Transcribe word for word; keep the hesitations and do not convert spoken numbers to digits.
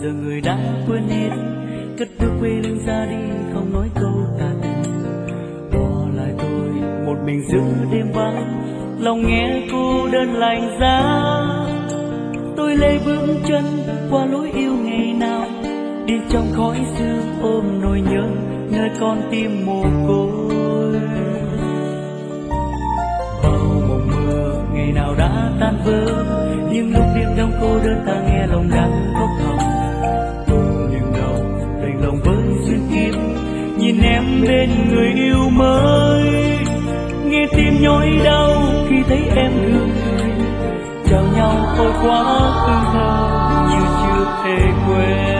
giờ người đã quên hết, cất bước quay lưng ra đi không nói câu tàn. Bỏ lại tôi một mình giữa đêm vắng, lòng nghe cô đơn lạnh giá. Tôi lê bước chân qua lối yêu ngày nào, đi trong khói sương ôm nỗi nhớ nơi con tim mồ côi. Vào mộng mơ ngày nào đã tan vỡ, nhưng lúc đêm đông cô đơn ta nghe lòng đắng khóc thầm. Nhưng đầu đành lòng với duyên kiếp, nhìn em bên người yêu mới, nghe tim nhói đau khi thấy em gương cười. Chào nhau ôi quá ư thơ như chưa thể quên.